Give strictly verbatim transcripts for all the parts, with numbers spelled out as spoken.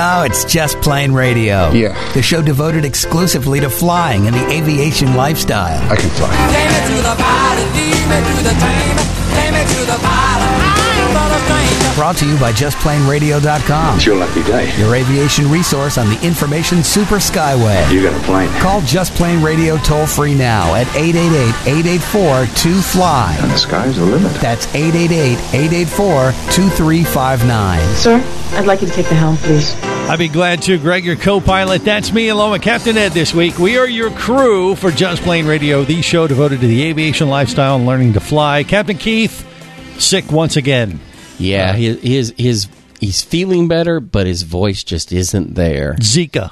No, it's Just Plain Radio. Yeah. The show devoted exclusively to flying and the aviation lifestyle. I can fly. Take me to the pilot, lead me to the train. Take me to the pilot, I'm not a stranger. Brought to you by just plain radio dot com. It's your lucky day. Your aviation resource on the information super skyway. You got a plane. Call Just Plain Radio toll free now at eight eight eight, eight eight four, two fly. And the sky's the limit. That's eight eight eight, eight eight four, two three five nine. Sir, I'd like you to take the helm, please. I'd be glad to. Greg, your co-pilot. That's me, along with Captain Ed this week. We are your crew for Just Plain Radio, the show devoted to the aviation lifestyle and learning to fly. Captain Keith, sick once again. Yeah, uh, his, his his he's feeling better, but his voice just isn't there. Zika.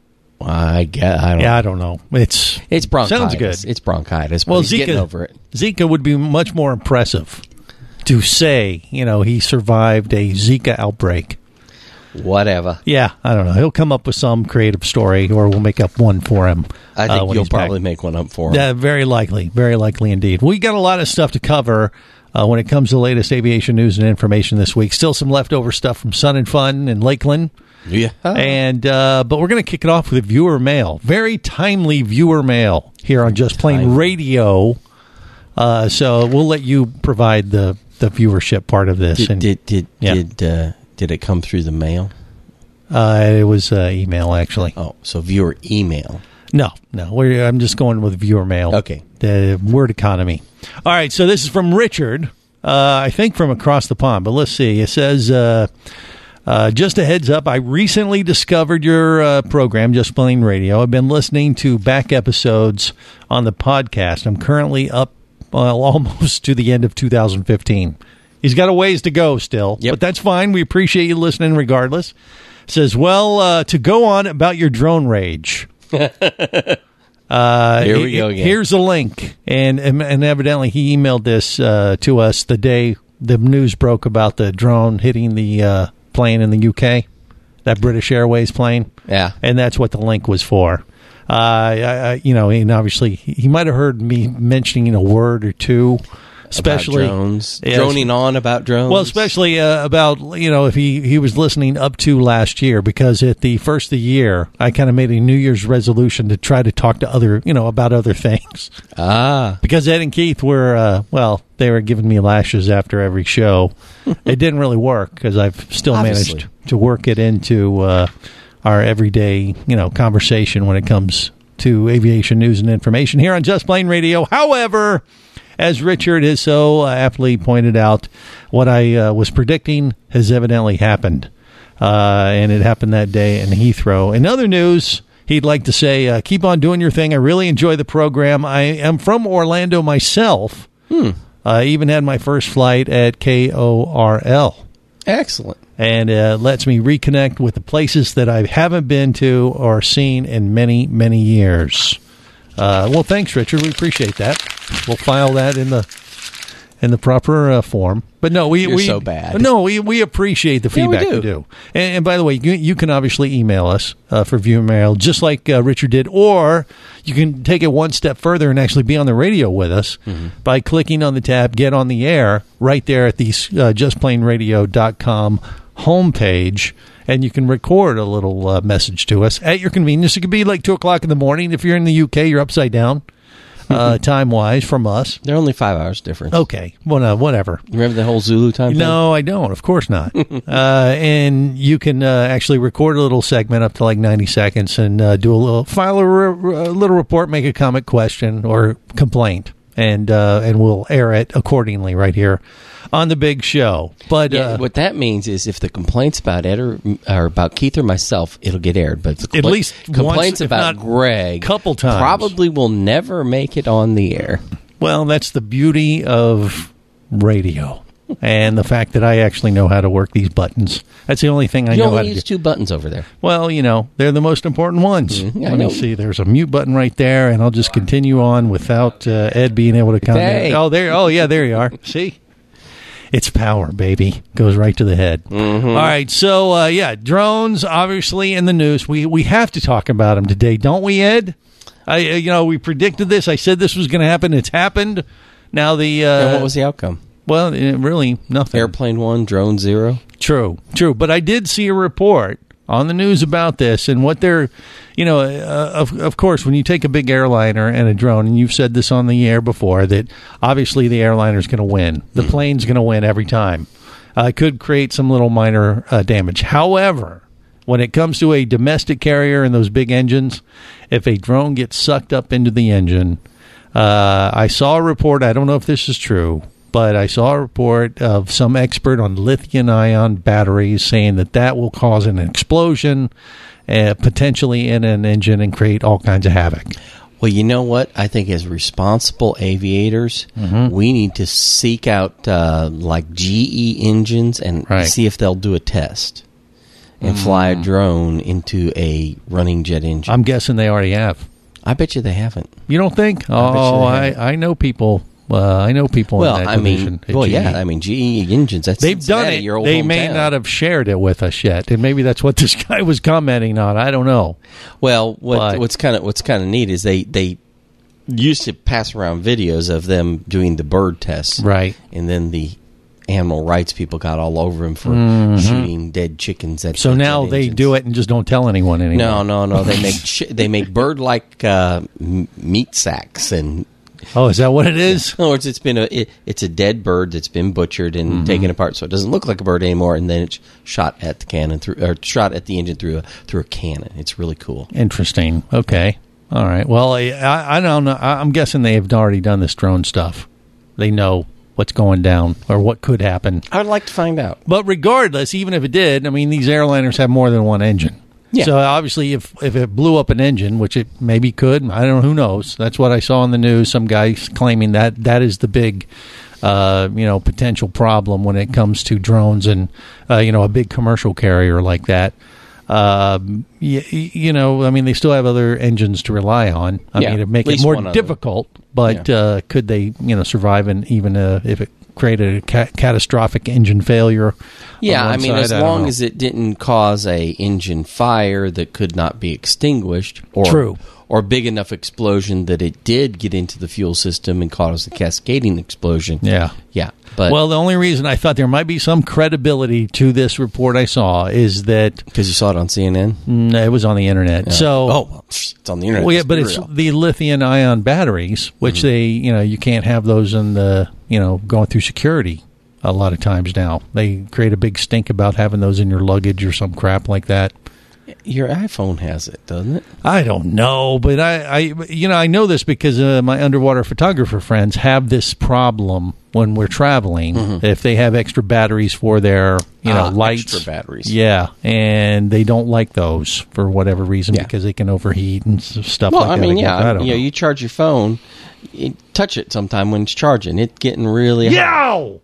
I guess I don't. Yeah, know. I don't know. It's it's bronchitis. Sounds good. It's bronchitis. But well, he's Zika, getting over it. Zika would be much more impressive to say. You know, he survived a Zika outbreak. Whatever. Yeah, I don't know. He'll come up with some creative story, or we'll make up one for him. I think uh, you'll probably back. make one up for him. Yeah, very likely. Very likely indeed. We got a lot of stuff to cover uh, when it comes to the latest aviation news and information this week. Still some leftover stuff from Sun and Fun in Lakeland. Yeah. And uh, but we're going to kick it off with viewer mail. Very timely viewer mail here on Just Plain Timely. Radio. Uh, so we'll let you provide the, the viewership part of this. Did and, did did yeah. did, uh, did it come through the mail? Uh, it was uh, email, actually. Oh, so viewer email. No, no. We're, I'm just going with viewer mail. Okay. The word economy. All right, so this is from Richard, uh, I think from across the pond, but let's see. It says, uh, uh, just a heads up, I recently discovered your uh, program, Just Plain Radio. I've been listening to back episodes on the podcast. I'm currently up well, almost to the end of two thousand fifteen. He's got a ways to go still, yep. But that's fine. We appreciate you listening regardless. Says, well, uh, to go on about your drone rage. uh, Here we go again. Here's a link. And, and evidently he emailed this uh, to us the day the news broke about the drone hitting the uh, plane in the U K, that British Airways plane. Yeah. And that's what the link was for. Uh, I, I, you know, and obviously he might have heard me mentioning a word or two. Especially about drones, yes. droning on about drones. Well, especially uh, about, you know, if he, he was listening up to last year, because at the first of the year, I kind of made a New Year's resolution to try to talk to other, you know, about other things. Ah. Because Ed and Keith were, uh, well, they were giving me lashes after every show. It didn't really work because I've still Obviously. managed to work it into uh, our everyday, you know, conversation when it comes to aviation news and information here on Just Plain Radio. However, as Richard has so uh, aptly pointed out, what I uh, was predicting has evidently happened. Uh, and it happened that day in Heathrow. In other news, he'd like to say, uh, keep on doing your thing. I really enjoy the program. I am from Orlando myself. Hmm. I even had my first flight at K O R L. Excellent. And uh, lets me reconnect with the places that I haven't been to or seen in many, many years. Uh, well, thanks, Richard. We appreciate that. We'll file that in the in the proper uh, form. But no, we You're we so bad. No, we we appreciate the Yeah, we feedback do. we do. And, and by the way, you, you can obviously email us uh, for viewer mail, just like uh, Richard did, or you can take it one step further and actually be on the radio with us mm-hmm. by clicking on the tab "Get on the Air" right there at the uh, just plain radio dot com homepage. And you can record a little uh, message to us at your convenience. It could be like two o'clock in the morning. If you're in the U K, you're upside down, uh, time-wise, from us. They're only five hours difference. Okay, well, uh, whatever. Remember the whole Zulu time thing? No, I don't. Of course not. uh, and you can uh, actually record a little segment up to like ninety seconds and uh, do a little, file a, re- a little report, make a comment, question, or complaint. And uh, and we'll air it accordingly right here on the big show. But yeah, uh, what that means is if the complaints about Ed or, or about Keith or myself, it'll get aired. But if the At compla- least complaints once, if about not Greg, couple times. probably will never make it on the air. Well, that's the beauty of radio. And the fact that I actually know how to work these buttons. That's the only thing I You know only how to use do. two buttons over there. Well, you know, they're the most important ones. Mm-hmm. I Let know. me see. There's a mute button right there, and I'll just continue on without uh, Ed being able to comment. Hey. Oh, there. Oh, yeah, there you are. See? It's power, baby. Goes right to the head. Mm-hmm. All right, so, uh, yeah, drones, obviously, in the news. We we have to talk about them today, don't we, Ed? I, uh, you know, we predicted this. I said this was going to happen. It's happened. Now the... Uh, and what was the outcome? Well, it, really, nothing. Airplane one, drone zero? True, true. But I did see a report on the news about this and what they're, you know, uh, of, of course, when you take a big airliner and a drone, and you've said this on the air before, that obviously the airliner's going to win. The plane's going to win every time. Uh, it could create some little minor uh, damage. However, when it comes to a domestic carrier and those big engines, if a drone gets sucked up into the engine, uh, I saw a report, I don't know if this is true, but I saw a report of some expert on lithium-ion batteries saying that that will cause an explosion, uh, potentially in an engine, and create all kinds of havoc. Well, you know what? I think as responsible aviators, mm-hmm. we need to seek out uh, like G E engines and right. see if they'll do a test and mm. fly a drone into a running jet engine. I'm guessing they already have. I bet you they haven't. You don't think? I oh, I, I know people. Uh, I know people well, in that I division. mean, well, yeah, I mean, G E engines, that's they've done it. Your old they hometown. may not have shared it with us yet, and maybe that's what this guy was commenting on. I don't know. Well, what, but, what's kind of what's kind of neat is they, they used to pass around videos of them doing the bird tests, right? And then the animal rights people got all over him for mm-hmm. shooting dead chickens. At so the now they engines. do it and just don't tell anyone anymore. No, no, no. They make ch- they make bird like uh, m- meat sacks and. Oh, is that what it is? In other words, it's been a it, it's a dead bird that's been butchered and mm-hmm. taken apart, so it doesn't look like a bird anymore. And then it's shot at the cannon through or shot at the engine through a through a cannon. It's really cool. Interesting. Okay. All right. Well, I, I don't know. I'm guessing they have already done this drone stuff. They know what's going down or what could happen. I would like to find out. But regardless, even if it did, I mean, these airliners have more than one engine. Yeah. So obviously, if if it blew up an engine, which it maybe could, I don't know, who knows. That's what I saw in the news. Some guys claiming that that is the big, uh, you know, potential problem when it comes to drones and, uh, you know, a big commercial carrier like that. Um, you, you know, I mean, they still have other engines to rely on. I yeah, mean, to make it it more difficult, but yeah. uh, could they, you know, survive and even uh, if it created a ca- catastrophic engine failure? Yeah, I mean, side, as I long as it didn't cause a engine fire that could not be extinguished, or True. or big enough explosion that it did get into the fuel system and cause a cascading explosion. Yeah, yeah. But well, the only reason I thought there might be some credibility to this report I saw is that because you saw it on C N N. Mm, it was on the internet. Yeah. So oh, well, it's on the internet. Well, yeah, Let's but be it's real. the lithium-ion batteries, which mm-hmm. they, you know, you can't have those in the, you know, going through security. A lot of times now, they create a big stink about having those in your luggage or some crap like that. Your iPhone has it, doesn't it? I don't know, but I, I you know, I know this because uh, my underwater photographer friends have this problem when we're traveling. Mm-hmm. If they have extra batteries for their, you know, ah, lights, extra batteries, yeah, and they don't like those for whatever reason yeah. because they can overheat and stuff well, like I that. Mean, I yeah, I don't you know, know. you charge your phone, you touch it sometime when it's charging. It's getting really hot. Yow!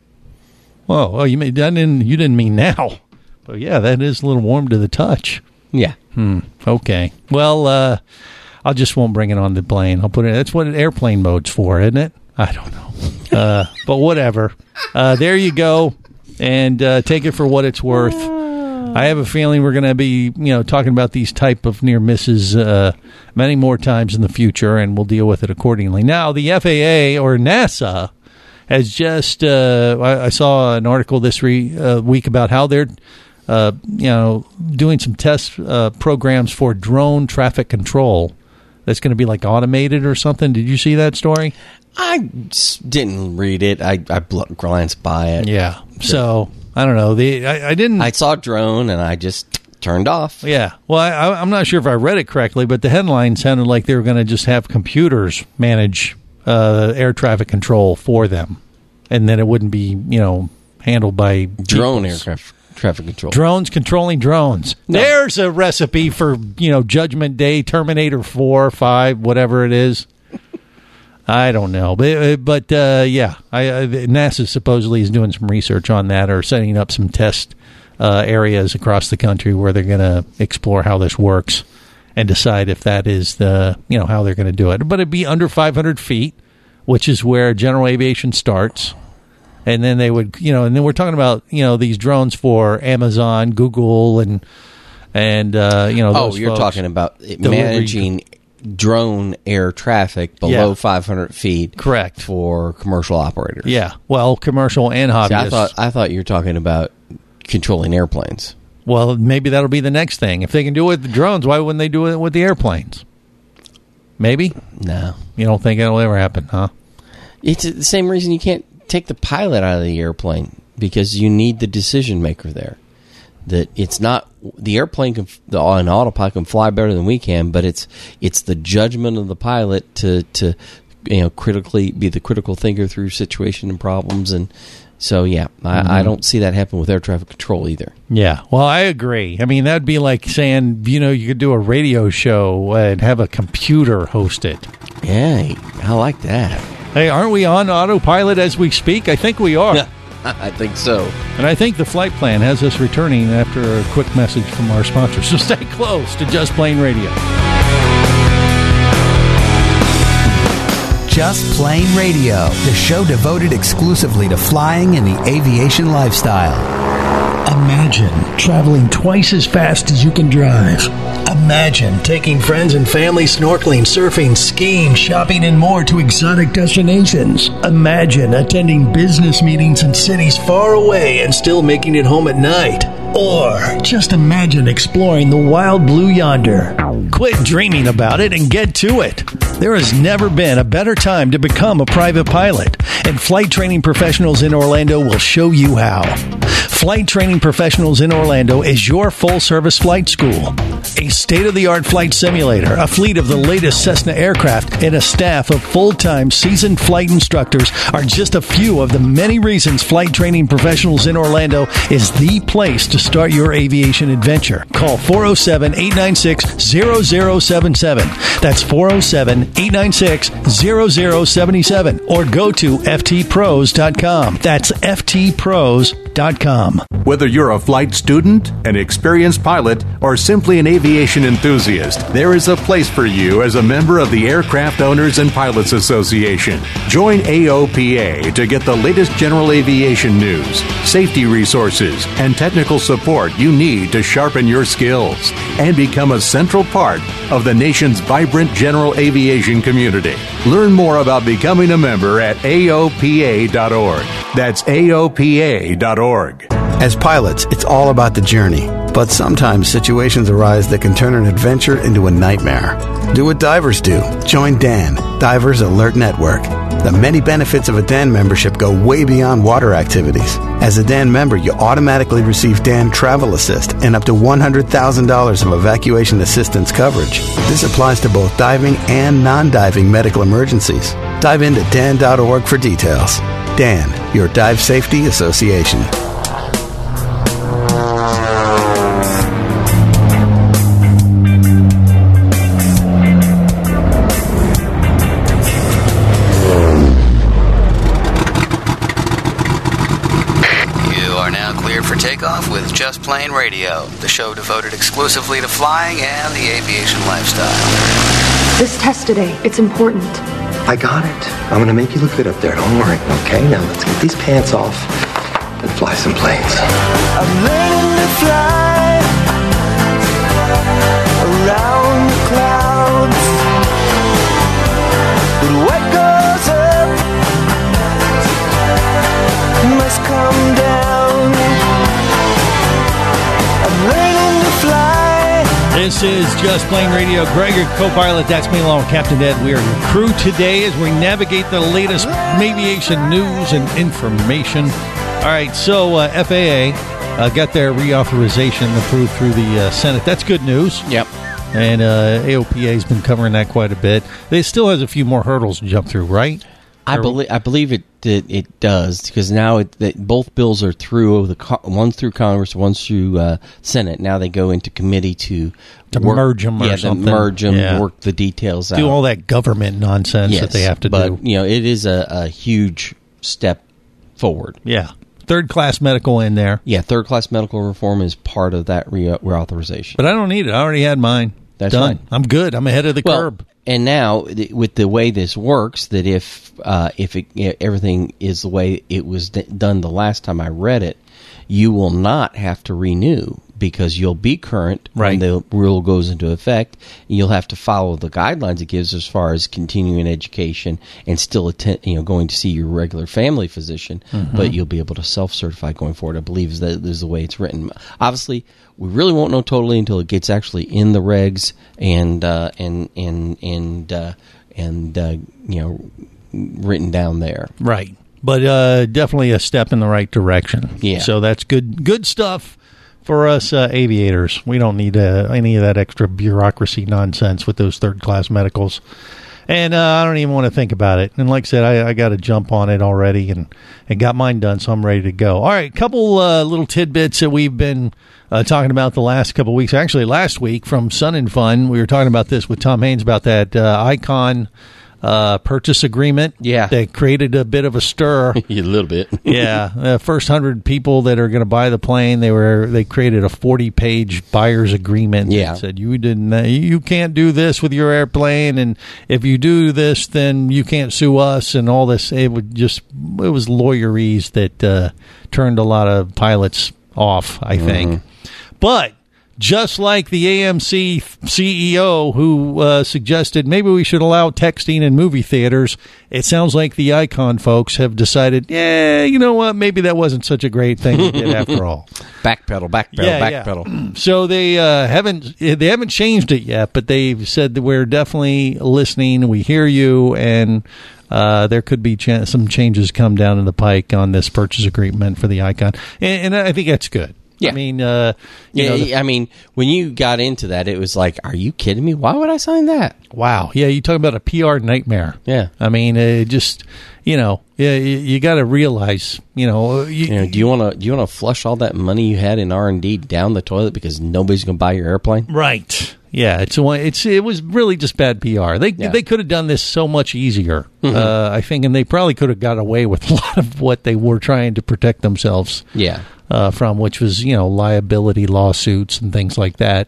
Whoa! Oh, you mean that didn't you didn't mean now? But yeah, that is a little warm to the touch. Yeah. Hmm. Okay. Well, uh, I just won't bring it on the plane. I'll put it. That's what an airplane mode's for, isn't it? I don't know. Uh, but whatever. Uh, there you go, and uh, take it for what it's worth. I have a feeling we're going to be, you know, talking about these type of near misses uh, many more times in the future, and we'll deal with it accordingly. Now, the F A A or NASA has just. Uh, I, I saw an article this re, uh, week about how they're. Uh, you know, doing some test uh, programs for drone traffic control. That's going to be like automated or something. Did you see that story? I just didn't read it. I, I glanced by it. Yeah. So I don't know. The I, I didn't. I saw drone and I just turned off. Yeah. Well, I, I'm not sure if I read it correctly, but the headline sounded like they were going to just have computers manage uh, air traffic control for them, and then it wouldn't be, you know, handled by drone people's. aircraft. Traffic control. Drones controlling drones. No. There's a recipe for, you know, Judgment Day, Terminator four, five, whatever it is. I don't know. But, but uh, yeah, I, I, NASA supposedly is doing some research on that or setting up some test uh, areas across the country where they're going to explore how this works and decide if that is the, you know, how they're going to do it. But it'd be under five hundred feet, which is where general aviation starts. And then they would, you know, and then we're talking about, you know, these drones for Amazon, Google, and, and uh, you know, oh, those you're folks. talking about managing drone air traffic below yeah. five hundred feet. Correct. For commercial operators. Yeah. Well, commercial and hobbyists. See, I thought I thought you were talking about controlling airplanes. Well, maybe that'll be the next thing. If they can do it with the drones, why wouldn't they do it with the airplanes? Maybe? No. You don't think it'll ever happen, huh? It's the same reason you can't take the pilot out of the airplane, because you need the decision maker there. That it's not the airplane can the an autopilot can fly better than we can, but it's it's the judgment of the pilot to to you know critically be the critical thinker through situation and problems. And so yeah, I, mm-hmm. I don't see that happen with air traffic control either. Yeah, well, I agree. I mean, that'd be like saying, you know, you could do a radio show and have a computer host it. Yeah, I like that. Hey, aren't we on autopilot as we speak? I think we are. Yeah, I think so. And I think the flight plan has us returning after a quick message from our sponsor. So stay close to Just Plain Radio. Just Plain Radio, the show devoted exclusively to flying and the aviation lifestyle. Imagine traveling twice as fast as you can drive. Imagine taking friends and family snorkeling, surfing, skiing, shopping, and more to exotic destinations. Imagine attending business meetings in cities far away and still making it home at night. Or just imagine exploring the wild blue yonder. Quit dreaming about it and get to it. There has never been a better time to become a private pilot, and Flight Training Professionals in Orlando will show you how. Flight Training Professionals in Orlando is your full-service flight school. A state-of-the-art flight simulator, a fleet of the latest Cessna aircraft, and a staff of full-time seasoned flight instructors are just a few of the many reasons Flight Training Professionals in Orlando is the place to start your aviation adventure. Call four oh seven, eight nine six, zero zero seven seven. That's four oh seven, eight nine six, zero zero seven seven. Or go to F T pros dot com. That's F T pros dot com. Whether you're a flight student, an experienced pilot, or simply an aviation enthusiast, there is a place for you as a member of the Aircraft Owners and Pilots Association. Join A O P A to get the latest general aviation news, safety resources, and technical support you need to sharpen your skills and become a central part of the nation's vibrant general aviation community. Learn more about becoming a member at A O P A dot org. That's A O P A dot org. As pilots, it's all about the journey. But sometimes situations arise that can turn an adventure into a nightmare. Do what divers do. Join D A N, Divers Alert Network. The many benefits of a D A N membership go way beyond water activities. As a D A N member, you automatically receive D A N Travel Assist and up to one hundred thousand dollars of evacuation assistance coverage. This applies to both diving and non-diving medical emergencies. Dive into D A N dot org for details. D A N, your Dive Safety Association. Takeoff with Just Plain Radio, the show devoted exclusively to flying and the aviation lifestyle. This test today, it's important. I got it. I'm going to make you look good up there. Don't worry, okay? Now let's get these pants off and fly some planes. I'm learning to fly around the clouds. But what goes up must come down. This is Just Plain Radio. Greg, your co-pilot. That's me along with Captain Ed. We are your crew today as we navigate the latest aviation news and information. All right, so uh, F A A uh, got their reauthorization approved through the uh, Senate. That's good news. Yep. And uh, A O P A has been covering that quite a bit. They still has a few more hurdles to jump through, right? I believe I believe it it, it does, because now it, it, both bills are through the one's through Congress, one's through uh, Senate. Now they go into committee to to work, merge them or yeah, something. to merge them, yeah. work the details do out, do all that government nonsense yes, that they have to but, do. You know, it is a, a huge step forward. Yeah, third class medical in there. Yeah, third class medical reform is part of that re- reauthorization. But I don't need it. I already had mine. That's done. right. I'm good. I'm ahead of the well, curb. And now, th- with the way this works, that if uh, if it, you know, everything is the way it was d- done the last time I read it, you will not have to renew because you'll be current Right. when the rule goes into effect. And you'll have to follow the guidelines it gives as far as continuing education and still attend, you know, going to see your regular family physician, Mhm. but you'll be able to self-certify going forward. I believe is that is the way it's written. Obviously, we really won't know totally until it gets actually in the regs and uh, and and and uh, and uh, you know, written down there. Right. But uh, definitely a step in the right direction. Yeah. So that's good good stuff for us uh, aviators. We don't need uh, any of that extra bureaucracy nonsense with those third-class medicals. And uh, I don't even want to think about it. And like I said, I, I got to jump on it already and, and got mine done, so I'm ready to go. All right, couple uh, little tidbits that we've been uh, talking about the last couple weeks. Actually, last week from Sun and Fun, we were talking about this with Tom Haynes about that uh, Icon uh, purchase agreement. Yeah. That created a bit of a stir. A little bit. Yeah, the first hundred people that are going to buy the plane, they were they created a forty-page buyer's agreement. Yeah. That said you didn't, uh, you can't do this with your airplane, and if you do this, then you can't sue us, and all this. It would just it was lawyerese that uh, turned a lot of pilots off, I think. Mm-hmm. But just like the A M C C E O who uh, suggested maybe we should allow texting in movie theaters, it sounds like the Icon folks have decided, yeah, you know what, maybe that wasn't such a great thing we did after all. Backpedal, backpedal, Yeah, yeah. backpedal. So they uh, haven't they haven't changed it yet, but they've said that we're definitely listening, we hear you, and uh, there could be ch- some changes come down in the pike on this purchase agreement for the Icon, and, and I think that's good. Yeah. I mean, uh, you Yeah, know, the- I mean, when you got into that, it was like, are you kidding me? Why would I sign that? wow, yeah, you talk about a P R nightmare. Yeah. I mean, it just, you know, yeah, you, you got to realize, you know, you, You know, do you want to do you want to flush all that money you had in R and D down the toilet because nobody's going to buy your airplane? right? Yeah, it's a, it's it was really just bad P R. They Yeah. they could have done this so much easier, Mhm. uh, I think, and they probably could have got away with a lot of what they were trying to protect themselves Yeah. uh, from, which was, you know, liability lawsuits and things like that.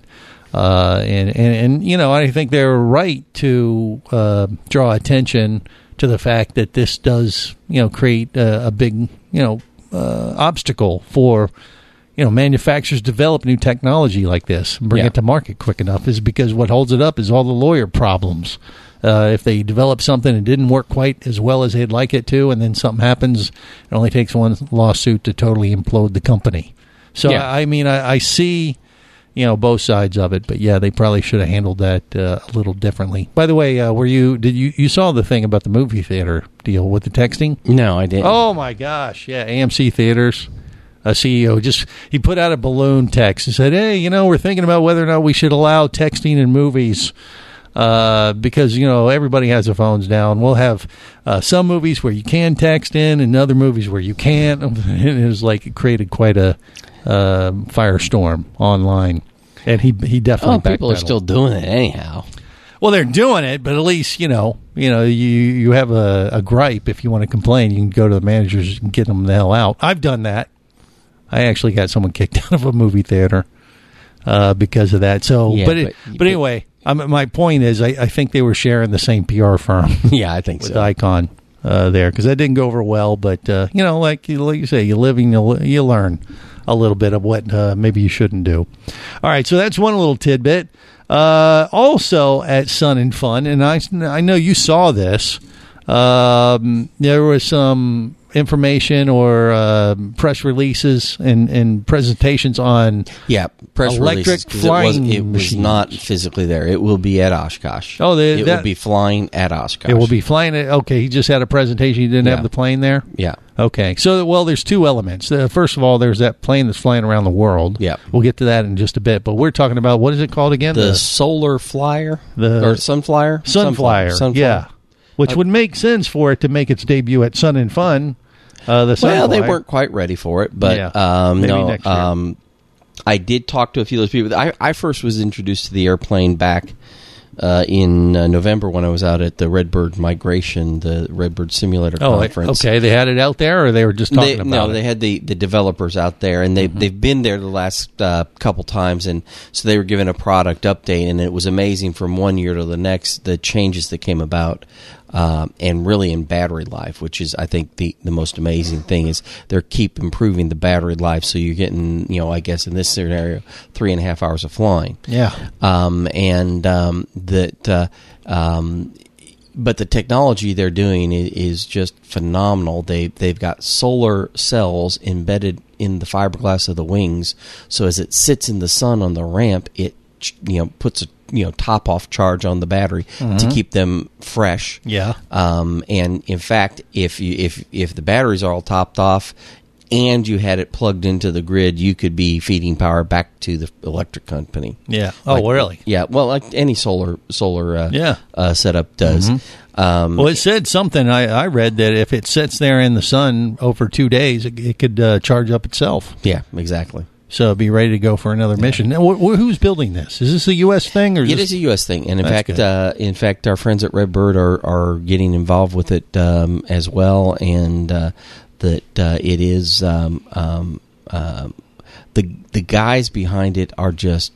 Uh, and, and, and, you know, I think they're right to uh, draw attention to the fact that this does, you know, create a, a big, you know, uh, obstacle for, you know, manufacturers develop new technology like this and bring Yeah. it to market quick enough, is because what holds it up is all the lawyer problems. Uh, if they develop something and didn't work quite as well as they'd like it to, and then something happens, it only takes one lawsuit to totally implode the company. So, Yeah. I, I mean, I, I see, you know, both sides of it, but yeah, they probably should have handled that uh, a little differently. By the way, uh, were you did you you saw the thing about the movie theater deal with the texting? No, I didn't. Oh my gosh, yeah, A M C Theaters. A C E O just he put out a balloon text and said, "Hey, you know, we're thinking about whether or not we should allow texting in movies." Uh, because, you know, everybody has their phones down. We'll have uh, some movies where you can text in and other movies where you can't. And it was like it created quite a uh, firestorm online. And he he definitely Oh, people are backpedaled. still doing it anyhow. Well, they're doing it, but at least, you know, you know, you you have a, a gripe. If you want to complain, you can go to the managers and get them the hell out. I've done that. I actually got someone kicked out of a movie theater uh, because of that. So, Yeah, but, it, but- but anyway, I'm, my point is, I, I think they were sharing the same P R firm Yeah, I think with so. Icon uh, there, because that didn't go over well. But uh, you know, like you, like you say, you live and you, you learn a little bit of what uh, maybe you shouldn't do. All right, so that's one little tidbit. Uh, also at Sun and Fun, and I I know you saw this. Um, there was some information or uh, press releases and, and presentations on Yeah, press electric releases, 'cause flying it was, it was machines. not physically there. It will be at Oshkosh. Oh, they- it that- will be flying at Oshkosh. It will be flying. It. Okay, he just had a presentation. He didn't Yeah. have the plane there. Yeah. Okay, so well, there's two elements. Uh, first of all, there's that plane that's flying around the world. Yeah. We'll get to that in just a bit. But we're talking about, what is it called again? The Solar Flyer? The- or Sunflyer? Sunflyer. Sunflyer. Yeah, which Uh, would make sense for it to make its debut at Sun and Fun. Uh, the Well, they Sunflyer. weren't quite ready for it, but Yeah, um, maybe no. next year. Um, I did talk to a few of those people. I, I first was introduced to the airplane back uh, in uh, November when I was out at the Redbird Migration, the Redbird Simulator Oh, Conference. okay. They had it out there, or they were just talking They, about no, it? Mm-hmm. they had the, the developers out there, and they they've been there the last uh, couple times, and so they were given a product update, and it was amazing from one year to the next the changes that came about. um, and really in battery life, which is I think the the most amazing thing is they keep improving the battery life. So you're getting, you know, I guess in this scenario, three and a half hours of flying. Yeah, um, and um, that. Uh, um, But the technology they're doing is just phenomenal. They they've got solar cells embedded in the fiberglass of the wings, so as it sits in the sun on the ramp, it you know puts a you know top off charge on the battery mm-hmm. to keep them fresh. Yeah. Um, and in fact, if you if if the batteries are all topped off, and you had it plugged into the grid, you could be feeding power back to the electric company. Yeah. Oh, like, really? Yeah. Well, like any solar solar uh, yeah. uh, setup does. Mm-hmm. Um, well, it said something. I, I read that if it sits there in the sun over two days, it, it could uh, charge up itself. Yeah, exactly. So be ready to go for another yeah. mission. Now, wh- wh- who's building this? Is this a U S thing, or is it this... is a U S thing? And in That's fact, uh, in fact, our friends at Redbird are are getting involved with it um, as well, and. Uh, that uh, it is um, um, uh, the the guys behind it are just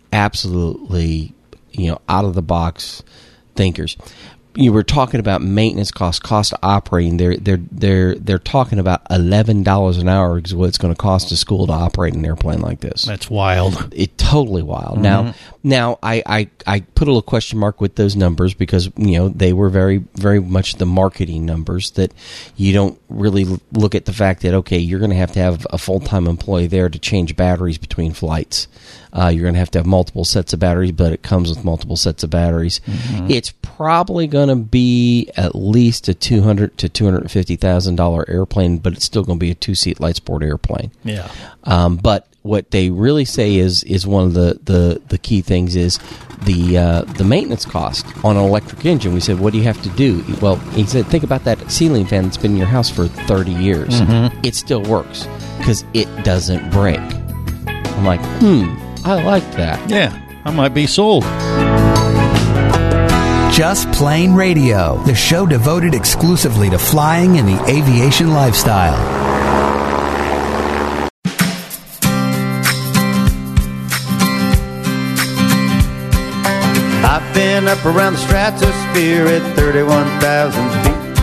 absolutely, you know, out of the box thinkers. You were talking about maintenance costs, cost of operating. They're they're they're they're talking about eleven dollars an hour is what it's going to cost a school to operate an airplane like this. That's wild. It totally wild. Mm-hmm. Now now I, I, I put a little question mark with those numbers because you know they were very very much the marketing numbers that you don't really look at the fact that okay you're going to have to have a full time employee there to change batteries between flights. Uh, you're going to have to have multiple sets of batteries, but it comes with multiple sets of batteries. Mm-hmm. It's probably going to be at least a two hundred to two hundred fifty thousand dollar airplane, but it's still going to be a two seat light sport airplane. Yeah. Um, but what they really say is is one of the, the, the key things is the uh, the maintenance cost on an electric engine. We said, what do you have to do? Well, he said, think about that ceiling fan that's been in your house for thirty years. Mm-hmm. It still works because it doesn't break. I'm like, hmm. I like that. Yeah, I might be sold. Just Plain Radio, the show devoted exclusively to flying and the aviation lifestyle. I've been up around the stratosphere at thirty-one thousand feet.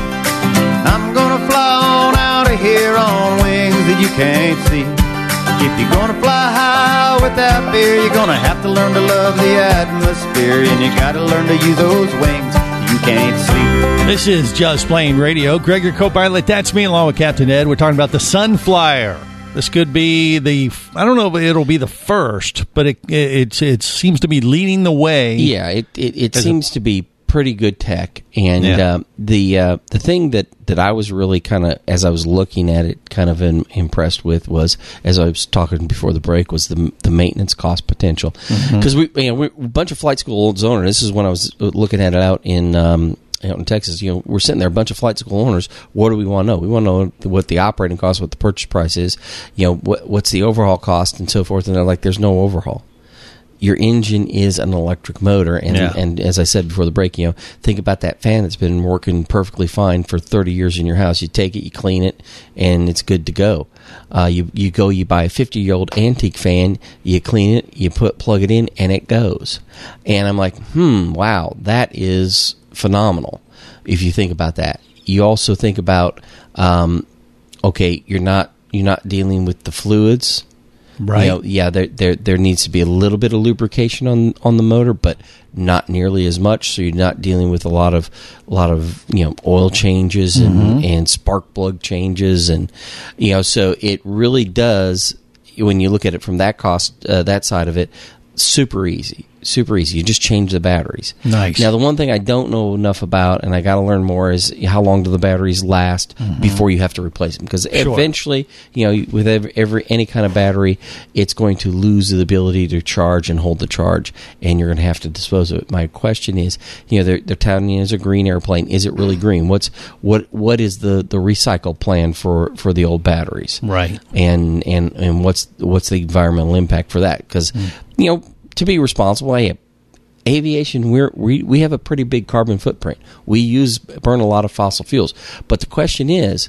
I'm gonna fly on out of here on wings that you can't see. If you're gonna fly high without fear, you're gonna have to learn to love the atmosphere, and you gotta learn to use those wings you can't see. This is Just Plain Radio. Greg, your co-pilot, that's me, along with Captain Ed. We're talking about the Sunflyer. This could be the, I don't know if it'll be the first, but it it, it seems to be leading the way. Yeah, it, it, it seems a, to be pretty good tech. And yeah. uh, the uh, the thing that, that I was really kind of, as I was looking at it, kind of in, impressed with was, as I was talking before the break, was the the maintenance cost potential. Because mm-hmm. we, you know, we're a bunch of flight school owners. This is when I was looking at it out in um, out in Texas. You know, we're sitting there, a bunch of flight school owners. What do we want to know? We want to know what the operating cost, what the purchase price is. You know, what, what's the overhaul cost, and so forth. And they're like, there's no overhaul. Your engine is an electric motor, and yeah. and as I said before the break, you know, think about that fan that's been working perfectly fine for thirty years in your house. You take it, you clean it, and it's good to go. Uh, you you go, you buy a fifty year old antique fan, you clean it, you put plug it in, and it goes. And I'm like, hmm, wow, that is phenomenal. If you think about that, you also think about, um, okay, you're not you're not dealing with the fluids. Right. You know, yeah, there, there there needs to be a little bit of lubrication on, on the motor, but not nearly as much. So you're not dealing with a lot of a lot of you know oil changes and, mm-hmm. and spark plug changes, and you know, so it really does. When you look at it from that cost, uh, that side of it, super easy. Super easy. You just change the batteries. Nice. Now, the one thing I don't know enough about, and I got to learn more, is how long do the batteries last mm-hmm. before you have to replace them? Because sure. eventually, you know, with every, every any kind of battery, it's going to lose the ability to charge and hold the charge, and you're going to have to dispose of it. My question is, you know, they're, they're touting it as a green airplane. Is it really green? What's what what is the, the recycle plan for, for the old batteries? Right. And and and what's what's the environmental impact for that? Because mm. you know. To be responsible, hey, aviation, we're, we we have a pretty big carbon footprint. We use burn a lot of fossil fuels. But the question is,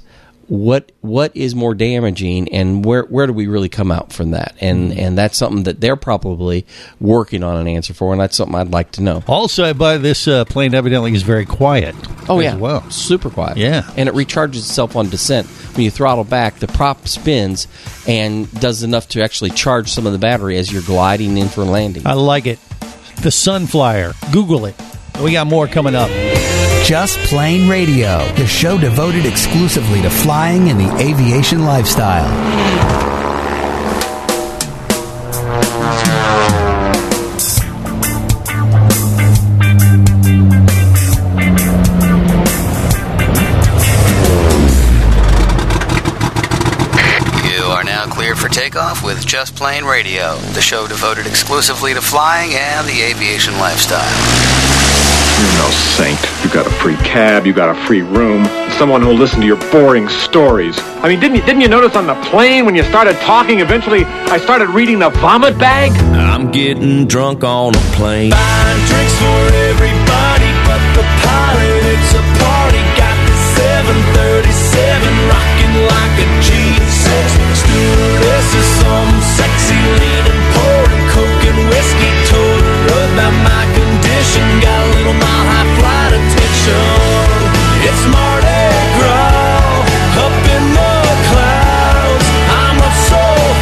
what what is more damaging, and where where do we really come out from that? And mm. and that's something that they're probably working on an answer for, and that's something I'd like to know. Also, by this uh, plane evidently is very quiet. Oh as yeah, well, super quiet. Yeah, and it recharges itself on descent. When you throttle back, the prop spins and does enough to actually charge some of the battery as you're gliding in for landing. I like it. The Sunflyer. Google it. We got more coming up. Just Plain Radio, the show devoted exclusively to flying and the aviation lifestyle. For takeoff with Just Plain Radio, the show devoted exclusively to flying and the aviation lifestyle. You're no saint. You got a free cab, you got a free room, someone who'll listen to your boring stories. I mean, didn't you, didn't you notice on the plane when you started talking, eventually I started reading the vomit bag? I'm getting drunk on a plane. Buying drinks for everybody but the pilot. It's a party. Got the seven thirty-seven rocking like a G six. Stewardess is some sexy leaning, pouring coke and whiskey. Told her about my condition. Got a little mile high flight attention. It's Mardi Gras up in the clouds. I'm up so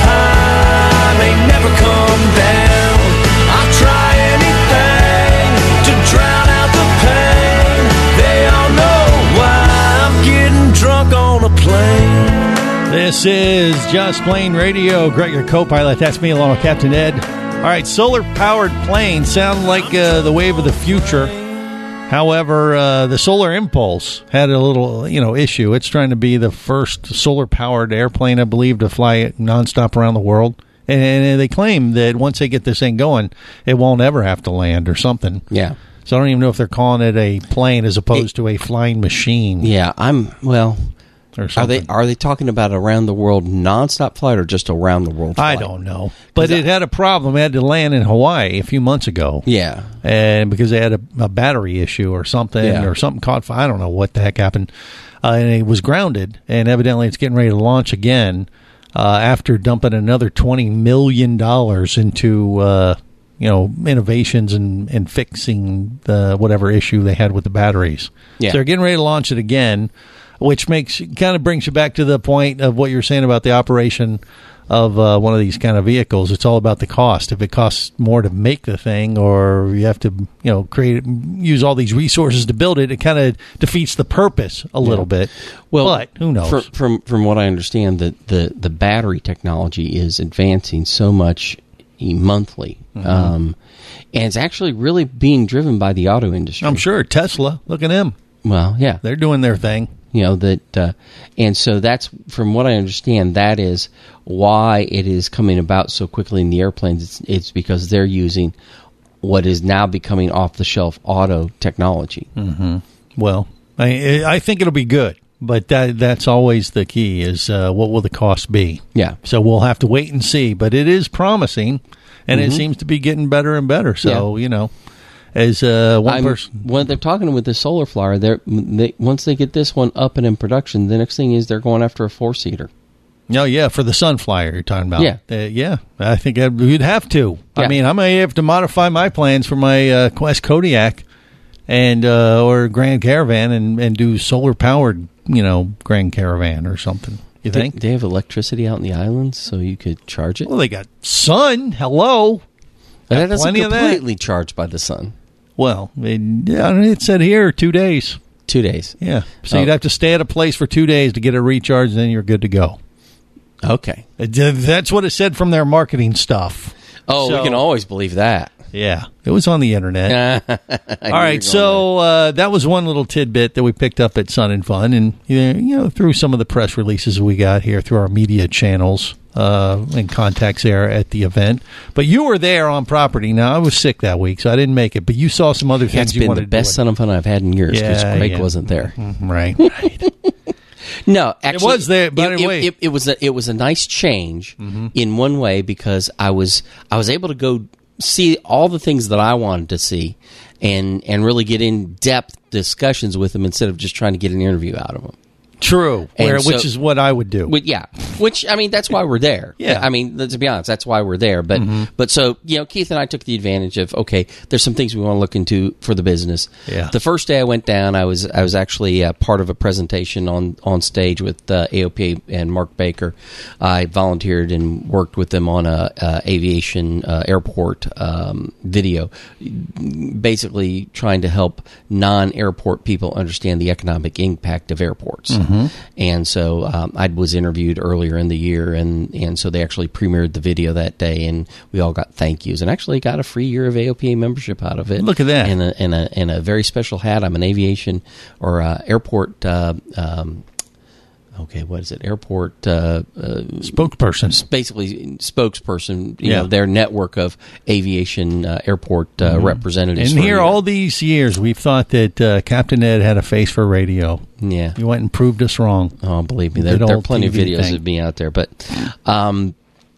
high, they never come down. I'll try anything to drown out the pain. They all know why I'm getting drunk on a plane. This is Just Plain Radio. Greg, your co-pilot. That's me along with Captain Ed. All right, solar-powered planes sound like uh, the wave of the future. However, uh, the Solar Impulse had a little, you know, issue. It's trying to be the first solar-powered airplane, I believe, to fly nonstop around the world. And they claim that once they get this thing going, it won't ever have to land or something. Yeah. So I don't even know if they're calling it a plane as opposed it, to a flying machine. Yeah, I'm, well... Or are they are they talking about around the world nonstop flight or just around the world flight? I don't know. But it I, had a problem. It had to land in Hawaii a few months ago. Yeah. And because they had a, a battery issue or something yeah. or something caught fire. I don't know what the heck happened. Uh, and it was grounded. And evidently it's getting ready to launch again uh, after dumping another twenty million dollars into, uh, you know, innovations and, and fixing the whatever issue they had with the batteries. Yeah. So they're getting ready to launch it again. Which makes kind of brings you back to the point of what you're saying about the operation of uh, one of these kind of vehicles. It's all about the cost. If it costs more to make the thing, or you have to, you know, create use all these resources to build it, it kind of defeats the purpose a little yeah. bit. Well, but who knows? From from, from what I understand, the, the the battery technology is advancing so much monthly, mm-hmm. um, and it's actually really being driven by the auto industry. I'm sure Tesla. Look at them. Well, yeah, they're doing their thing. You know, that, uh, and so that's, from what I understand, that is why it is coming about so quickly in the airplanes. It's, it's because they're using what is now becoming off-the-shelf auto technology. Mm-hmm. Well, I, I think it'll be good, but that that's always the key is uh, what will the cost be? Yeah. So we'll have to wait and see, but it is promising, and mm-hmm. it seems to be getting better and better. So, yeah. you know. As uh, one I'm, person, when they're talking with the Solar Flyer, they're, they once they get this one up and in production, the next thing is they're going after a four seater. Oh yeah, for the Sunflyer you're talking about. Yeah, uh, yeah. I think I'd, you'd have to. Yeah. I mean, I may have to modify my plans for my uh, Quest Kodiak and uh, or Grand Caravan and, and do solar powered, you know, Grand Caravan or something. You they, think they have electricity out in the islands, so you could charge it? Well, they got sun. Hello, that isn't completely charged by the sun. Well, it, it said here two days. Two days. Yeah. So oh. you'd have to stay at a place for two days to get a recharge, and then you're good to go. Okay. That's what it said from their marketing stuff. Oh, so, we can always believe that. Yeah. It was on the internet. All right. So uh, that was one little tidbit that we picked up at Sun and Fun, and you know, through some of the press releases we got here through our media channels. Uh, and contacts there at the event. But you were there on property. Now, I was sick that week, so I didn't make it. But you saw some other yeah, things you wanted to do. It's been the best Sun and Fun I've had in years because yeah, Craig yeah. wasn't there. Mm-hmm. Right, right. No, actually, it was there. But it, anyway, it, it, it was a, it was a nice change mm-hmm. in one way because I was I was able to go see all the things that I wanted to see and and really get in depth discussions with them instead of just trying to get an interview out of them. True, And where, so- which is what I would do. With, yeah, which I mean, that's why we're there. Yeah. I mean, let's be honest, that's why we're there. But Mhm. but so you know, Keith and I took the advantage of okay, there's some things we want to look into for the business. Yeah. The first day I went down, I was I was actually uh, part of a presentation on on stage with uh, A O P and Mark Baker. I volunteered and worked with them on a, a aviation uh, airport um, video, basically trying to help non-airport people understand the economic impact of airports. Mhm. And so um, I was interviewed earlier in the year, and, and so they actually premiered the video that day, and we all got thank yous, and actually got a free year of A O P A membership out of it. Look at that. And a, and a, and a very special hat. I'm an aviation or uh, airport... Uh, um, Okay, what is it? Airport uh, uh, spokesperson, basically spokesperson. You Yeah. know, their network of aviation uh, airport uh, Mhm. representatives. And for a here, year. all these years, we've thought that uh, Captain Ed had a face for radio. Yeah, you went and proved us wrong. Oh, believe me, there, Good there are old plenty T V of videos thing. of me out there, but um,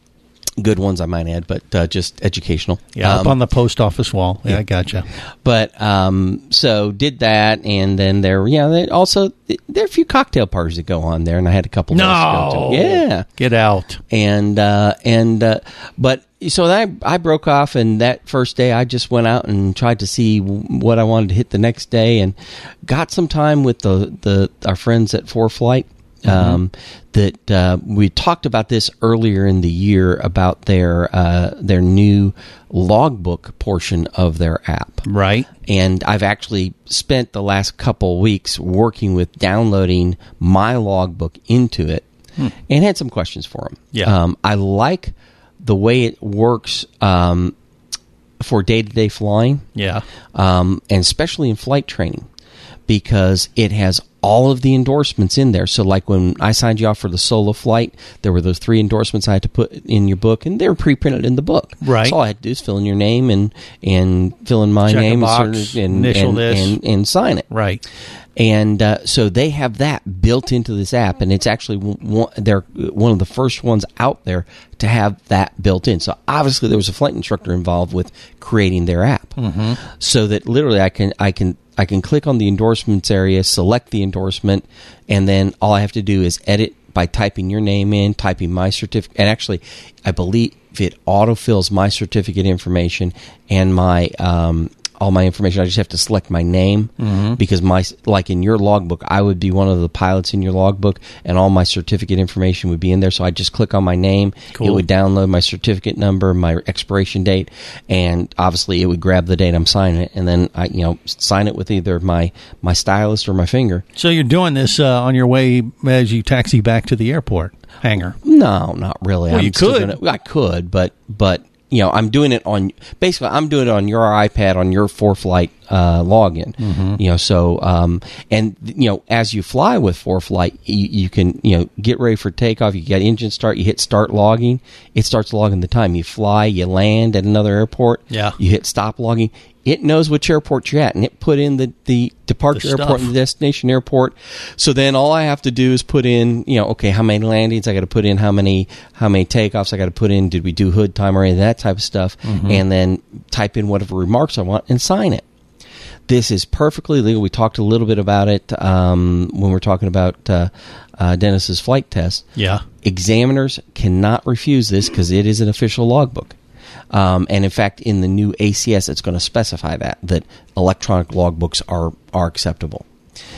good ones I might add, but uh, just educational. Yeah, um, up on the post office wall. Yeah, yeah. I gotcha. But um, so did that, and then there, yeah, they also there are a few cocktail parties that go on there, and I had a couple. No, to go to. Yeah, get out. And uh, and uh, but so I I broke off, and that first day I just went out and tried to see what I wanted to hit the next day, and got some time with the the our friends at four Flight. Um, that uh, we talked about this earlier in the year about their uh, their new logbook portion of their app, right? And I've actually spent the last couple weeks working with downloading my logbook into it, Hmm. and had some questions for them. Yeah. um, I like the way it works um, for day to day flying. Yeah, um, and especially in flight training, because it has all of the endorsements in there. So like when I signed you off for the solo flight, there were those three endorsements I had to put in your book, and they were pre-printed in the book. Right. So all I had to do is fill in your name and and fill in my Check a name box, and, and, initial and, this. and, and sign it. Right. And uh, so they have that built into this app, and it's actually one, they're one of the first ones out there to have that built in. So obviously there was a flight instructor involved with creating their app, Mm-hmm. so that literally I can I can I can click on the endorsements area, select the endorsement, and then all I have to do is edit by typing your name in, typing my certificate, and actually I believe it autofills my certificate information and my um, all my information. I just have to select my name, Mhm. because my like in your logbook, I would be one of the pilots in your logbook, and all my certificate information would be in there. So I just click on my name, Cool. it would download my certificate number, my expiration date, and obviously it would grab the date I'm signing it, and then I you know sign it with either my my stylus or my finger. So you're doing this uh, on your way as you taxi back to the airport hangar. No, not really. Well, I'm you still could. doing it- I could, but but you know, I'm doing it on basically. I'm doing it on your iPad on your four Flight uh, login. Mhm. You know, so um, and you know, as you fly with four Flight, you, you can you know get ready for takeoff. You get engine start. You hit start logging. It starts logging the time. You fly. You land at another airport. Yeah. You hit stop logging. It knows which airport you're at, and it put in the, the departure The airport stuff. and the destination airport. So then all I have to do is put in, you know, okay, how many landings I got to put in, how many how many takeoffs I got to put in, did we do hood time or any of that type of stuff, Mhm. and then type in whatever remarks I want and sign it. This is perfectly legal. We talked a little bit about it um, when we were talking about uh, uh, Dennis's flight test. Yeah. Examiners cannot refuse this because it is an official logbook. Um, and in fact, in the new A C S, it's going to specify that that electronic logbooks are are acceptable,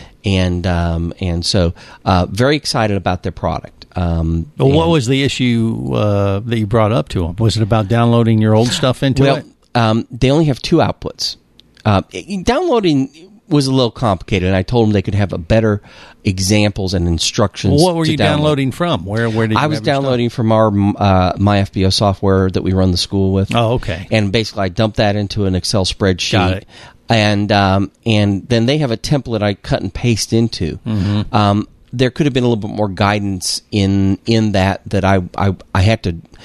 and um, and so uh, very excited about their product. Um, Well, what and- was the issue uh, that you brought up to them? Was it about downloading your old stuff into well, it? Um, they only have two outputs. Uh, it- downloading was a little complicated, and I told them they could have a better examples and instructions. Well, what were to you download. downloading from? Where where did you I was have your stuff? downloading from our uh, MyFBO software that we run the school with. Oh, okay. And basically, I dumped that into an Excel spreadsheet. Got it. And um, and then they have a template I cut and paste into. Mhm. Um, there could have been a little bit more guidance in in that that I I, I had to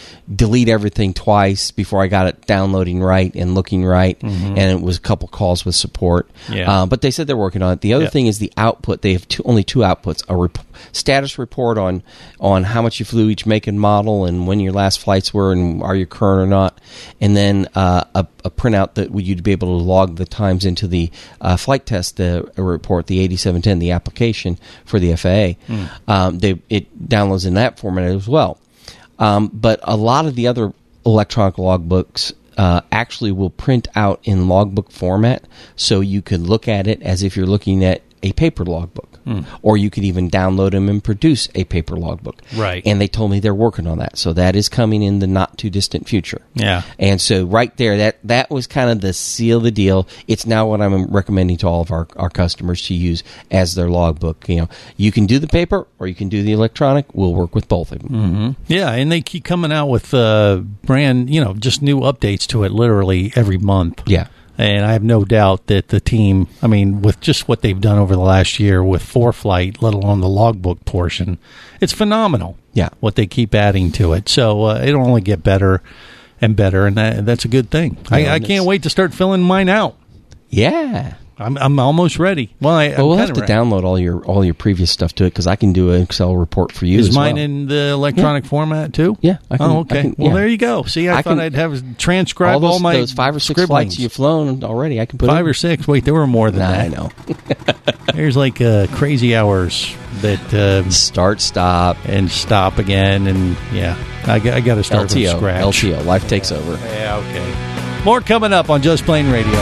delete everything twice before I got it downloading right and looking right, Mhm. and it was a couple calls with support. Yeah. Uh, but they said they're working on it. The other Yeah. thing is the output. They have two, only two outputs: a rep- status report on on how much you flew each make and model, and when your last flights were, and are you current or not, and then uh, a, a printout that you'd be able to log the times into the uh, flight test the report, the eighty-seven ten, the application for the F A A. Mm. Um, they, it downloads in that format as well. Um, but a lot of the other electronic logbooks uh, actually will print out in logbook format, so you could look at it as if you're looking at a paper logbook. Hmm. Or you could even download them and produce a paper logbook. Right. And they told me they're working on that. So that is coming in the not too distant future. Yeah. And so right there, that, that was kind of the seal of the deal. It's now what I'm recommending to all of our, our customers to use as their logbook. You know, you can do the paper or you can do the electronic. We'll work with both of them. Mm-hmm. Yeah, and they keep coming out with uh, brand, you know, just new updates to it literally every month. Yeah. And I have no doubt that the team, I mean, with just what they've done over the last year with ForeFlight, let alone the logbook portion, it's phenomenal. Yeah. What they keep adding to it. So uh, it'll only get better and better, and that, that's a good thing. Yeah, I, I can't wait to start filling mine out. Yeah. I'm I'm almost ready. Well, I, Well, I'm we'll have kinda to ready. download all your all your previous stuff to it because I can do an Excel report for you. Is as mine well. in the electronic format too? Yeah. I can, oh, okay. I can, Well, yeah. there you go. See, I, I thought can- I'd have transcribed all all, those, my those five or six scribblings. flights you've flown already. I can put Five in. or six. Wait, there were more than Nah, that. I know. There's like uh, crazy hours that uh, start, stop, and stop again, and yeah, I, got- I got to start L T O. from scratch. L T O. Life takes over. Yeah, okay. More coming up on Just Plain Radio.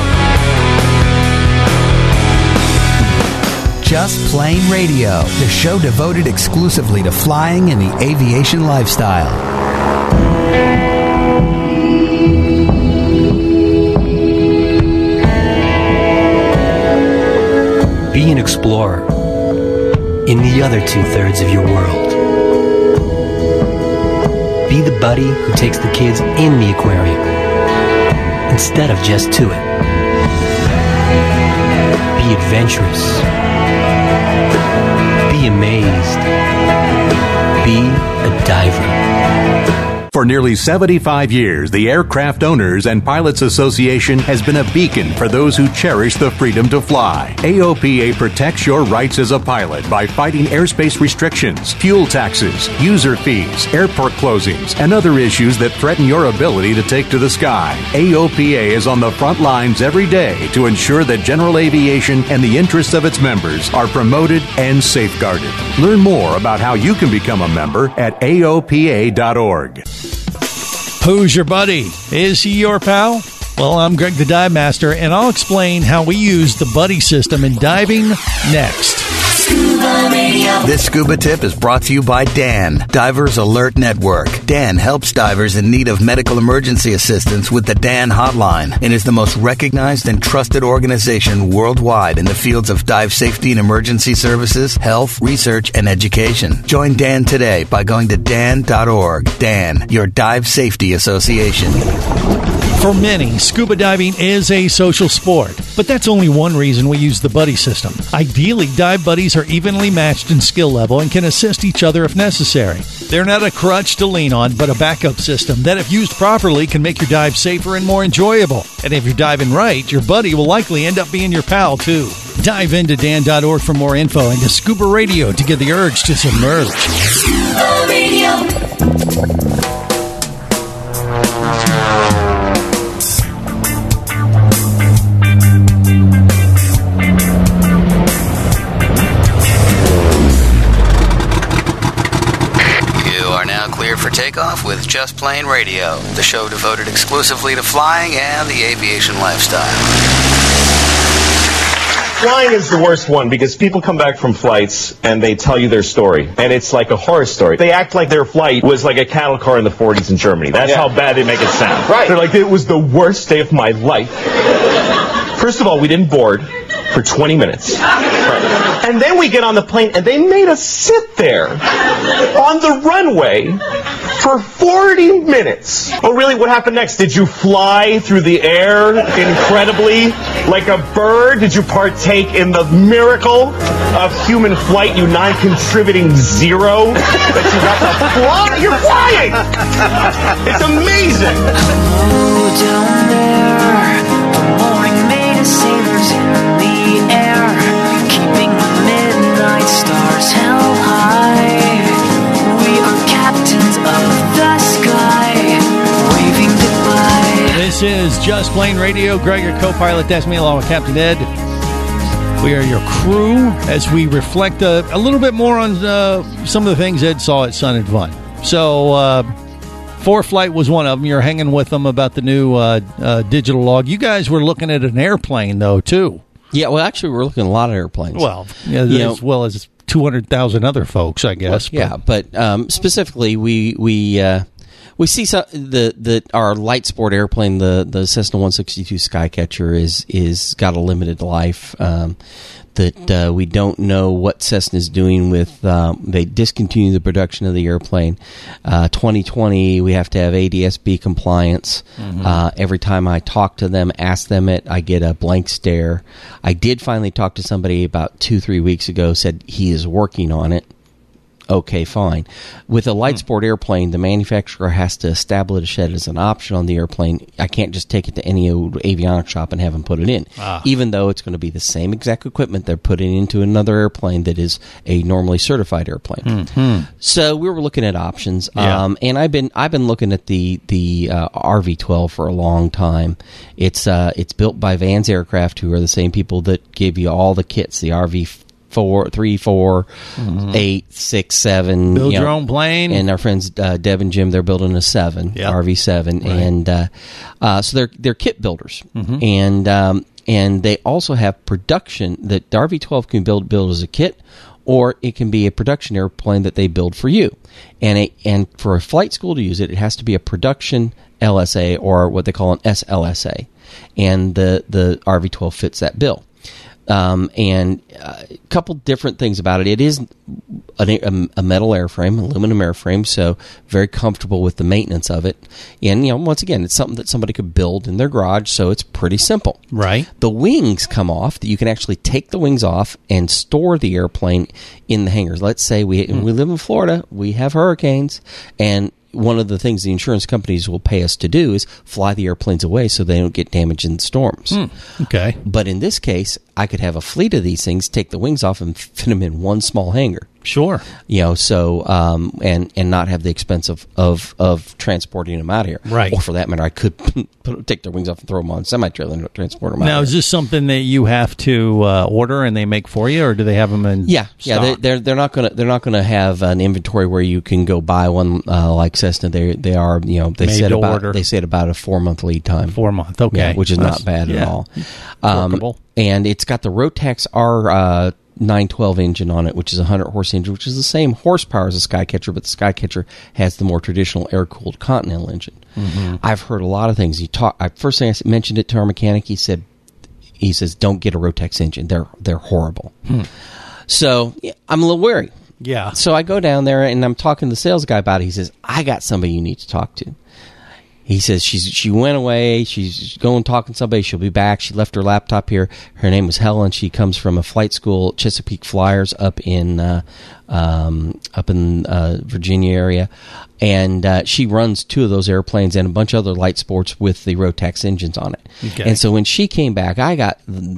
Just Plain Radio, the show devoted exclusively to flying and the aviation lifestyle. Be an explorer in the other two-thirds of your world. Be the buddy who takes the kids in the aquarium instead of just to it. Be adventurous. Be amazed. Be a diver. For nearly seventy-five years, the Aircraft Owners and Pilots Association has been a beacon for those who cherish the freedom to fly. A O P A protects your rights as a pilot by fighting airspace restrictions, fuel taxes, user fees, airport closings, and other issues that threaten your ability to take to the sky. A O P A is on the front lines every day to ensure that general aviation and the interests of its members are promoted and safeguarded. Learn more about how you can become a member at A O P A dot org. Who's your buddy? Is he your pal? Well, I'm Greg the Dive Master, and I'll explain how we use the buddy system in diving next. This scuba tip is brought to you by Dan, Divers Alert Network. Dan helps divers in need of medical emergency assistance with the Dan Hotline and is the most recognized and trusted organization worldwide in the fields of dive safety and emergency services, health, research, and education. Join Dan today by going to dan dot org. Dan, your dive safety association. For many, scuba diving is a social sport, but that's only one reason we use the buddy system. Ideally, dive buddies are evenly matched in skill level and can assist each other if necessary. They're not a crutch to lean on, but a backup system that, if used properly, can make your dive safer and more enjoyable. And if you're diving right, your buddy will likely end up being your pal, too. Dive into dan dot org for more info and to Scuba Radio to get the urge to submerge. Scuba Radio. Cleared for takeoff with Just Plain Radio, the show devoted exclusively to flying and the aviation lifestyle. Flying is the worst one because people come back from flights and they tell you their story. And it's like a horror story. They act like their flight was like a cattle car in the forties in Germany. That's yeah. how bad they make it sound. Right. They're like, it was the worst day of my life. First of all, we didn't board for twenty minutes. Right. And then we get on the plane and they made us sit there on the runway For forty minutes. Oh, really? What happened next? Did you fly through the air incredibly like a bird? Did you partake in the miracle of human flight, you non-contributing zero? That you got to fly? You're flying! It's amazing! Oh, down there, the morning made of sailors in the air, keeping the midnight stars held high. We are captains of the sky, waving goodbye. This is Just Plain Radio. Greg, your co-pilot, that's me, along with Captain Ed. We are your crew as we reflect a, a little bit more on uh, some of the things Ed saw at Sun and Fun. So, uh, ForeFlight was one of them. You're hanging with them about the new uh, uh, digital log. You guys were looking at an airplane, though, too. Yeah, well, actually, we're looking at a lot of airplanes. Well, yeah, You as know- well as two hundred thousand other folks, I guess. Yeah, but um, specifically, we we uh, we see some, the the our light sport airplane, the the Cessna one sixty-two Skycatcher, is is got a limited life. Um, that uh, we don't know what Cessna is doing with. Um, they discontinued the production of the airplane. Uh, twenty twenty, we have to have A D S B compliance. Mhm. Uh, every time I talk to them, ask them it, I get a blank stare. I did finally talk to somebody about two, three weeks ago, said he is working on it. Okay, fine. With a light sport airplane, the manufacturer has to establish it as an option on the airplane. I can't just take it to any old avionics shop and have them put it in, Ah. even though it's going to be the same exact equipment they're putting into another airplane that is a normally certified airplane. Mhm. So we were looking at options, Yeah. um, and I've been I've been looking at the the uh, R V twelve for a long time. It's uh, it's built by Vans Aircraft, who are the same people that give you all the kits, the R V four, three, four, Mhm. eight, six, seven. Build you your know, own plane. And our friends uh, Deb and Jim, they're building a seven, Yep. R V seven, Right. and uh, uh, so they're they're kit builders, Mhm. and um, and they also have production that the R V twelve can build build as a kit, or it can be a production airplane that they build for you. And a, and for a flight school to use it, it has to be a production L S A or what they call an S L S A, and the the R V twelve fits that bill. Um, and uh, a couple different things about it. It is a, a metal airframe, aluminum airframe, so very comfortable with the maintenance of it. And, you know, once again, it's something that somebody could build in their garage, so it's pretty simple. Right. The wings come off. That you can actually take the wings off and store the airplane in the hangars. Let's say we Hmm. we live in Florida, we have hurricanes, and one of the things the insurance companies will pay us to do is fly the airplanes away so they don't get damaged in the storms. Hmm. Okay. But in this case, I could have a fleet of these things, take the wings off, and fit them in one small hangar. Sure. You know, so um, and and not have the expense of, of, of transporting them out of here. Right. Or for that matter, I could put, take their wings off and throw them on semi trailer and transport them out. Now, of is here. this something that you have to uh, order and they make for you, or do they have them in? Yeah, yeah, they, stock? they're they're not gonna they're not gonna have an inventory where you can go buy one uh, like Cessna. They they are you know they Made said to about order. they said about a four month lead time. Four month, okay. Yeah, which is That's- not bad yeah. at all. Um, Workable. and it's got the Rotax R uh, nine twelve engine on it, which is a hundred horse engine, which is the same horsepower as the Skycatcher, but the Skycatcher has the more traditional air cooled Continental engine. Mhm. I've heard a lot of things. You talk. I, first thing I s- mentioned it to our mechanic, he said, he says, "Don't get a Rotax engine. They're they're horrible." Hmm. So yeah, I'm a little wary. Yeah. So I go down there and I'm talking to the sales guy about it. He says, "I got somebody you need to talk to." He says she's she went away. She's going talking to somebody. She'll be back. She left her laptop here. Her name was Helen. She comes from a flight school, Chesapeake Flyers, up in uh, um, up in uh, Virginia area, and uh, she runs two of those airplanes and a bunch of other light sports with the Rotax engines on it. Okay. And so when she came back, I got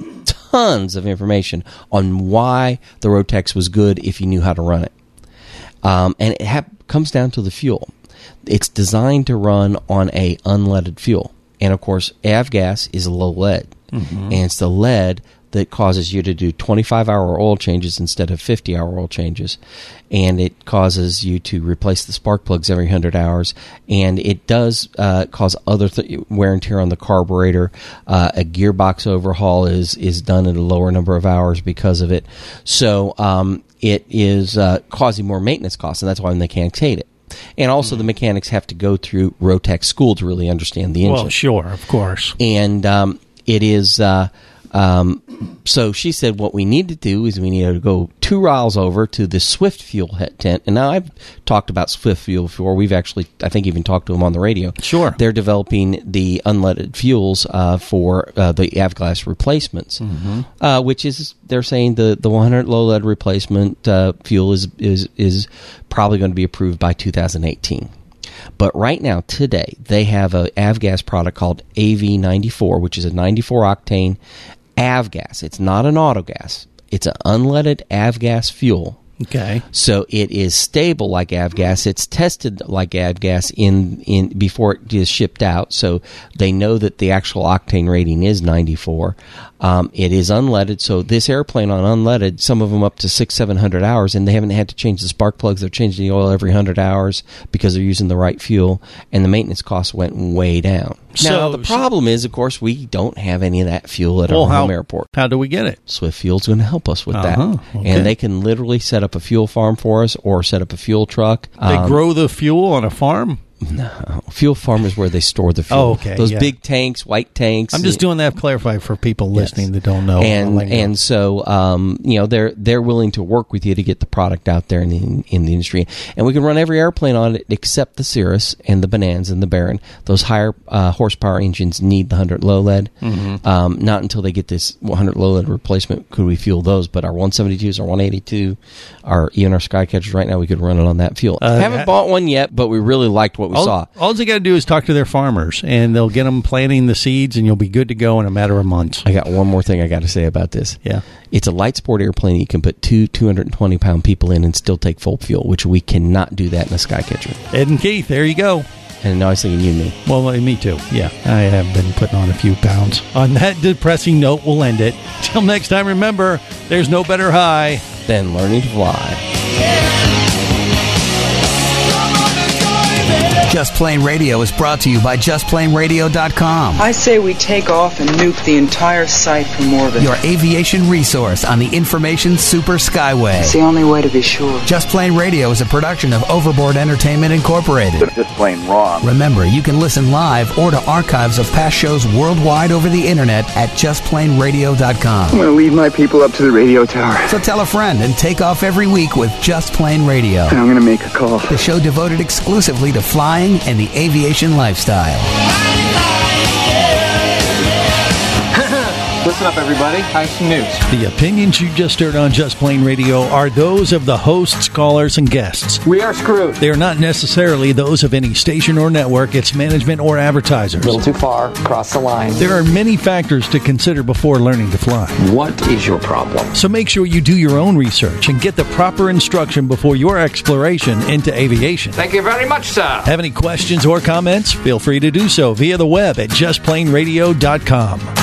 tons of information on why the Rotax was good if you knew how to run it, um, and it ha- comes down to the fuel. It's designed to run on a unleaded fuel. And, of course, avgas is low lead. Mhm. And it's the lead that causes you to do twenty-five hour oil changes instead of fifty hour oil changes. And it causes you to replace the spark plugs every one hundred hours. And it does uh, cause other th- wear and tear on the carburetor. Uh, a gearbox overhaul is, is done at a lower number of hours because of it. So um, it is uh, causing more maintenance costs, and that's why the mechanics hate it. And also, the mechanics have to go through Rotax school to really understand the engine. Well, sure, of course. And um, it is uh, Um, so she said what we need to do is we need to go two miles over to the Swift Fuel tent. And now I've talked about Swift Fuel before. We've actually, I think, even talked to them on the radio. Sure. They're developing the unleaded fuels uh, for uh, the Avgas replacements, mm-hmm. uh, which is, they're saying the, the one hundred low lead replacement uh, fuel is, is, is probably going to be approved by two thousand eighteen. But right now, today, they have a Avgas product called A V ninety-four, which is a ninety-four octane Avgas. It's not an autogas. It's an unleaded Avgas fuel. Okay. So it is stable like Avgas. It's tested like Avgas in, in before it is shipped out. So they know that the actual octane rating is ninety-four. Um, it is unleaded. So this airplane on unleaded, some of them up to six, seven hundred hours, and they haven't had to change the spark plugs. They're changing the oil every hundred hours because they're using the right fuel, and the maintenance costs went way down. So now the problem is, of course, we don't have any of that fuel at well, our how, home airport. How do we get it? Swift Fuel's going to help us with uh-huh, that, okay. and they can literally set up a fuel farm for us or set up a fuel truck. They um, grow the fuel on a farm? No. Fuel farm is where they store the fuel. Oh, okay. Those yeah. big tanks, white tanks. I'm just doing that to clarify for people listening yes. that don't know. And and so, um, you know, they're they're willing to work with you to get the product out there in the, in the industry. And we can run every airplane on it except the Cirrus and the Bonanza and the Baron. Those higher uh, horsepower engines need the one hundred low lead. Mm-hmm. Um, not until they get this one hundred low lead replacement could we fuel those. But our one seventy-twos, our one eighty-two, our even our Skycatchers right now, we could run it on that fuel. Uh, Haven't ha- bought one yet, but we really liked what we all, saw. All they got to do is talk to their farmers, and they'll get them planting the seeds, and you'll be good to go in a matter of months. I got one more thing I got to say about this. Yeah. It's a light sport airplane you can put two two hundred twenty pound people in and still take full fuel, which we cannot do that in a Skycatcher. Ed and Keith, there you go. And now I was thinking you and me. Well, me too. Yeah, I have been putting on a few pounds. On that depressing note, we'll end it. Till next time, remember, there's no better high than learning to fly. Just Plain Radio is brought to you by just plain radio dot com. I say we take off and nuke the entire site from orbit. Your aviation resource on the information super skyway. It's the only way to be sure. Just Plain Radio is a production of Overboard Entertainment Incorporated. It's just plain wrong. Remember, you can listen live or to archives of past shows worldwide over the internet at just plain radio dot com. I'm going to leave my people up to the radio tower. So tell a friend and take off every week with Just Plain Radio. And I'm going to make a call. The show devoted exclusively to flying and the aviation lifestyle. Listen up, everybody. I have some news. The opinions you just heard on Just Plain Radio are those of the hosts, callers, and guests. We are screwed. They are not necessarily those of any station or network, its management, or advertisers. A little too far. Cross the line. There are many factors to consider before learning to fly. What is your problem? So make sure you do your own research and get the proper instruction before your exploration into aviation. Thank you very much, sir. Have any questions or comments? Feel free to do so via the web at just plain radio dot com.